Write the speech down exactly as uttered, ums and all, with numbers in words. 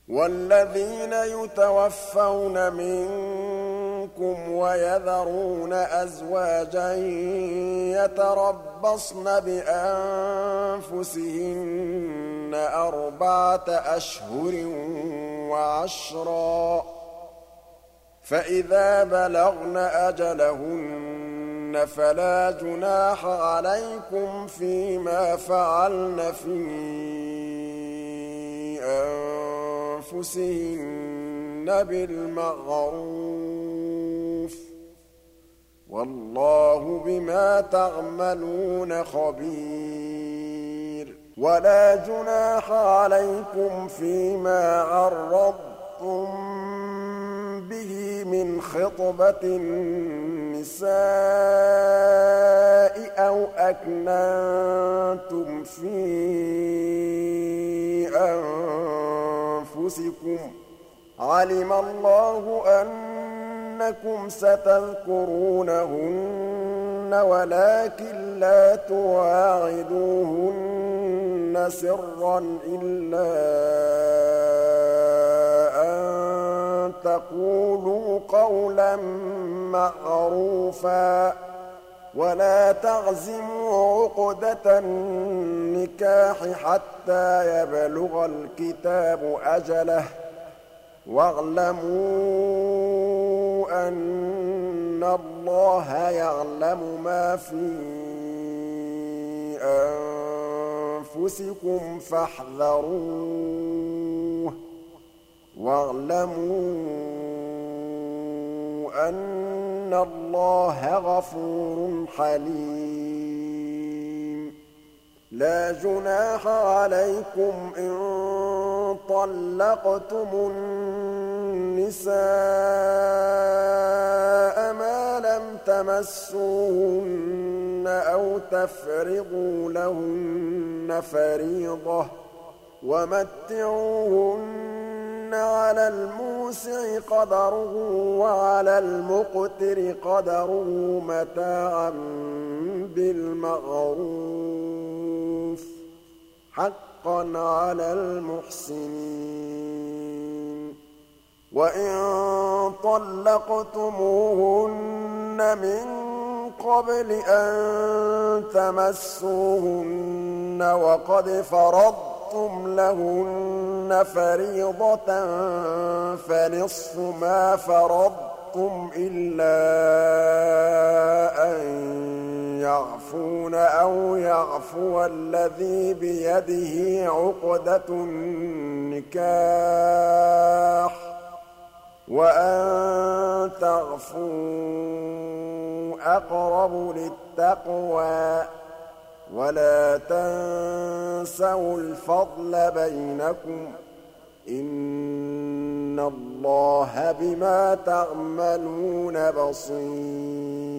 وَالَّذِينَ يُتَوَفَّوْنَ مِنكُمْ وَيَذَرُونَ أَزْوَاجًا يَتَرَبَّصْنَ بِأَنفُسِهِنَّ أَرْبَعَةَ أَشْهُرٍ وَعَشْرًا ۖ فَإِذَا بَلَغْنَ أَجَلَهُنَّ فَلَا جُنَاحَ عَلَيْكُمْ فِيمَا فَعَلْنَ فِي أَنفُسِهِنَّ بِالْمَعْرُوفِ ۗ وَاللَّهُ بِمَا تَعْمَلُونَ خَبِيرٌ. وَلَا جُنَاحَ عَلَيْكُمْ فِيمَا عَرَّضْتُم بِهِ مِنْ خِطْبَةِ النِّسَاءِ أَوْ أَكْنَنتُمْ فِي أَنفُسِكُمْ ۚ عَلِمَ اللَّهُ أَنَّكُمْ سَتَذْكُرُونَهُنَّ وَلَٰكِن لَّا تُوَاعِدُوهُنَّ سِرًّا إِلَّا أَن تَقُولُوا قَوْلًا مَّعْرُوفًا ۚ وَلَا تَعْزِمُوا عُقْدَةَ النِّكَاحِ حَتَّىٰ يَبْلُغَ الْكِتَابُ أَجَلَهُ ۚ وَاعْلَمُوا أَنَّ اللَّهَ يَعْلَمُ مَا فِي أَنفُسِكُمْ فَاحْذَرُوهُ ۚ وَاعْلَمُوا أَنَّ اللَّهَ غَفُورٌ حَلِيمٌ. لَا جُنَاحَ عَلَيْكُمْ إِن طَلَّقْتُمُ النِّسَاءَ مَا لَمْ تَمَسُّوهُنَّ أَوْ تَفْرِضُوا لَهُنَّ فَرِيضَةً ۚ وَمَتِّعُوهُنَّ عَلَى الْمُوسِعِ قَدَرُهُ وَعَلَى الْمُقْتِرِ قَدَرُهُ مَتَاعًا بِالْمَعْرُوفِ ۖ حَقًّا عَلَى الْمُحْسِنِينَ. وَإِن طَلَّقْتُمُوهُنَّ مِن قَبْلِ أَن تَمَسُّوهُنَّ وَقَدْ فَرَضْتُمْ لَهُنَّ فَرِيضَةً فَنِصْفُ مَا فَرَضْتُمْ إِلَّا أَن يَعْفُونَ أَوْ يَعْفُوَ الَّذِي بِيَدِهِ عُقْدَةُ النِّكَاحِ ۚ وَأَن تَعْفُوا أَقْرَبُ لِلتَّقْوَىٰ ۚ وَلَا تَنسَوُا الْفَضْلَ بَيْنَكُمْ ۚ إِنَّ اللَّهَ بِمَا تَعْمَلُونَ بَصِيرٌ.